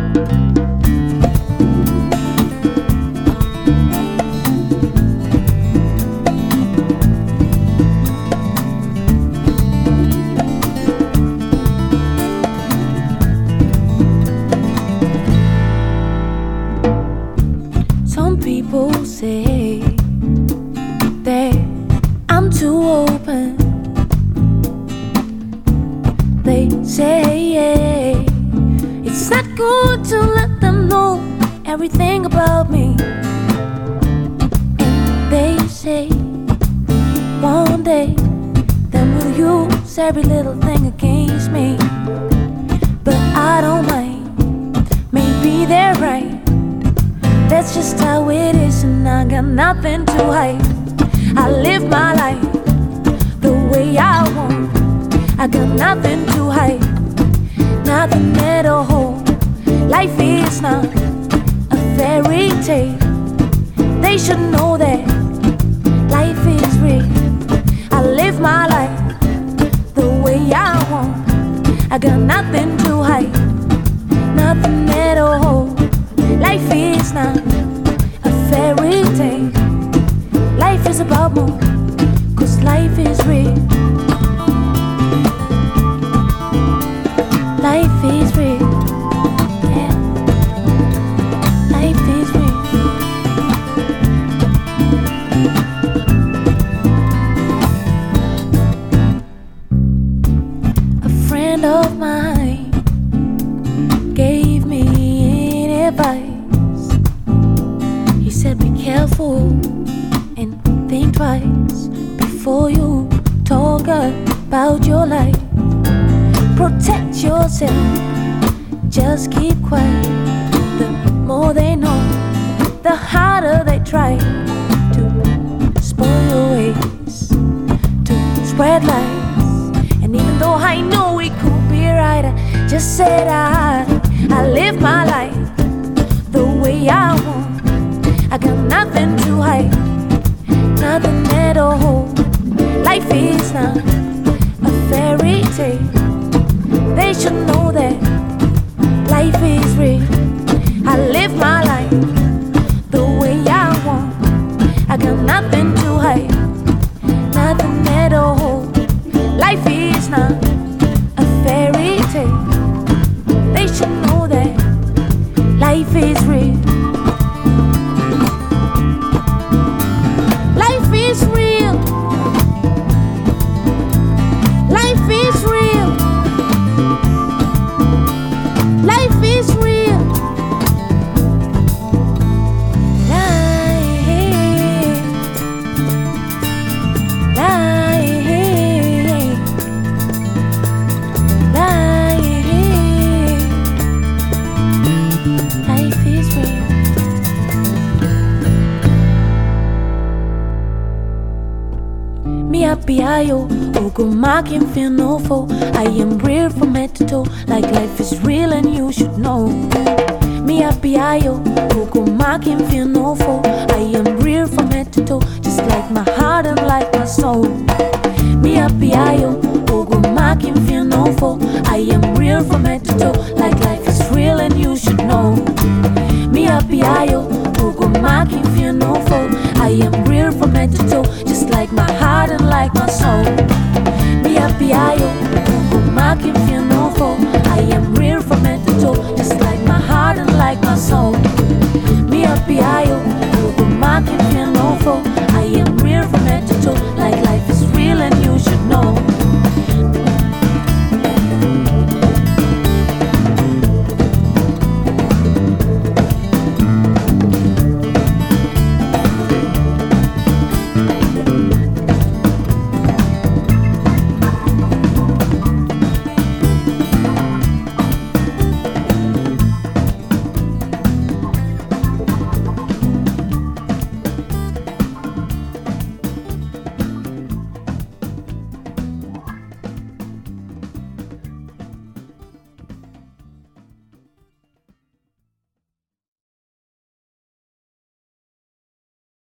People say that I'm too open. They say it's not good to let them know everything about me. And they say one day then we'll use every little thing against me. But I don't mind, maybe they're right. That's just how it is, and I got nothing to hide. I live my life the way I want. I got nothing to hide, nothing at all. Life is not a fairy tale. They should know that life is real. I live my life the way I want. I got nothing to hide, nothing at all. Life is not a fairy tale. Life is about more, 'cause life is real. Life is real. Yeah. Life is real. A friend of mine gave me advice. He said be careful and think twice before you talk about your life. Protect yourself, just keep quiet. The more they know, the harder they try to spoil your ways, to spread lies. And even though I know it could be right, I just said I live my life the way I want. I got nothing to hide, nothing at all. Life is not a fairy tale. They should know that life is real. I live my life the way I want. I got nothing to hide, nothing at all. Life is not a fairy tale. They should know that life is real. Life is real. Life is real. Life is real. P.I.O. Ogumakin feel no foe. I am real from head to toe, like life is real and you should know. Me a P.I.O. Ogumakin feel no foe. I am real from head to toe, just like my heart and like my soul. Me a P.I.O. Ogumakin feel no foe. I am real from head to toe, like life is real and you should know. Me a P.I.O. Ogumakin feel no foe. I am real from head to toe, just like my heart and like my soul.